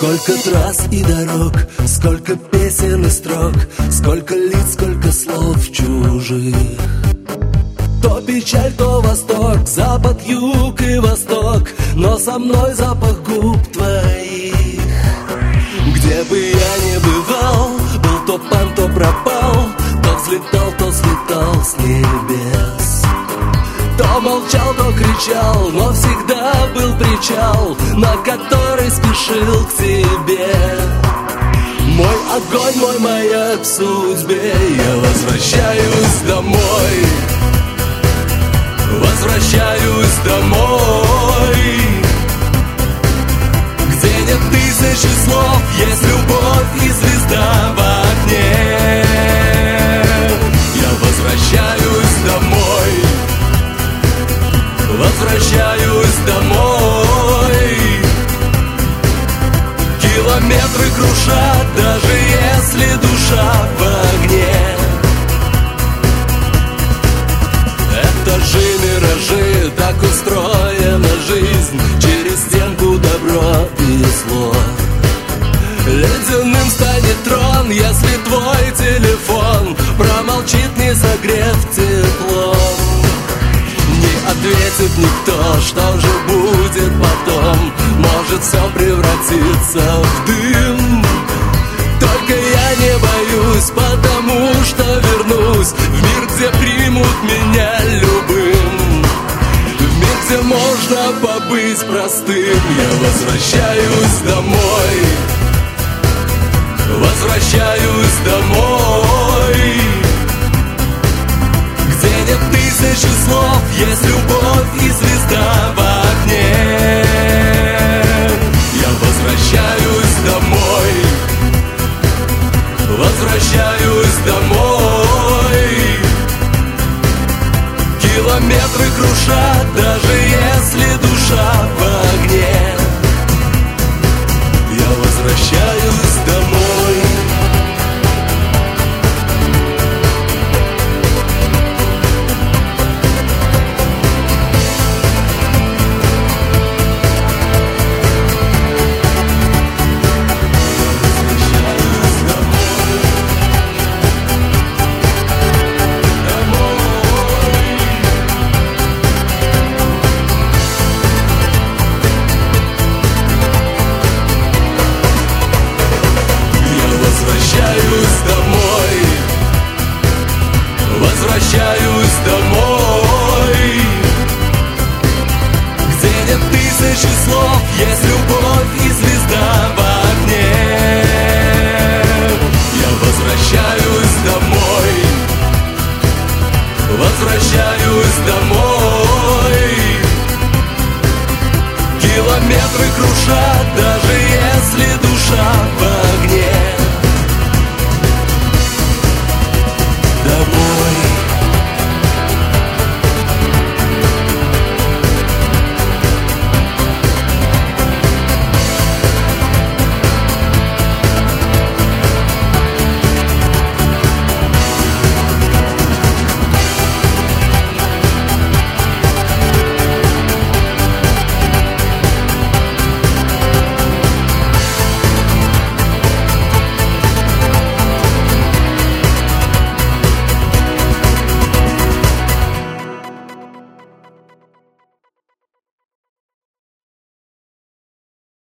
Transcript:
Сколько трасс и дорог, сколько песен и строк, сколько лиц, сколько слов чужих. То печаль, то восторг, запад, юг и восток, но со мной запах губ твоих. Где бы я ни бывал, был то пан, то пропал, то взлетал, то слетал с небес. То молчал, то кричал, но всегда был причал, на который спешил к тебе. Мой огонь, мой маяк в судьбе, я возвращаюсь домой. Возвращаюсь домой, где нет тысячи слов, есть любовь и звезда в окне. Я возвращаюсь домой. Возвращаюсь домой. Километры крушат, даже если душа в огне. Это же миражи, так устроена жизнь, через стенку добро и зло. Ледяным станет трон, если твой телефон промолчит, не согрев теплом. Не ответит никто, что же будет потом, может все превратиться в дым. Только я не боюсь, потому что вернусь в мир, где примут меня любым, в мир, где можно побыть простым. Я возвращаюсь домой. Возвращаюсь домой, где нет тысячи слов, есть любовь и звезда в окне. Я возвращаюсь домой. Возвращаюсь домой. Километры крушат, даже если душа в огне. Я возвращаюсь домой. Возвращаюсь домой, где нет тысячи слов, есть любовь и звезда в окне. Я возвращаюсь домой. Возвращаюсь домой. Километры крушат, даже если душа в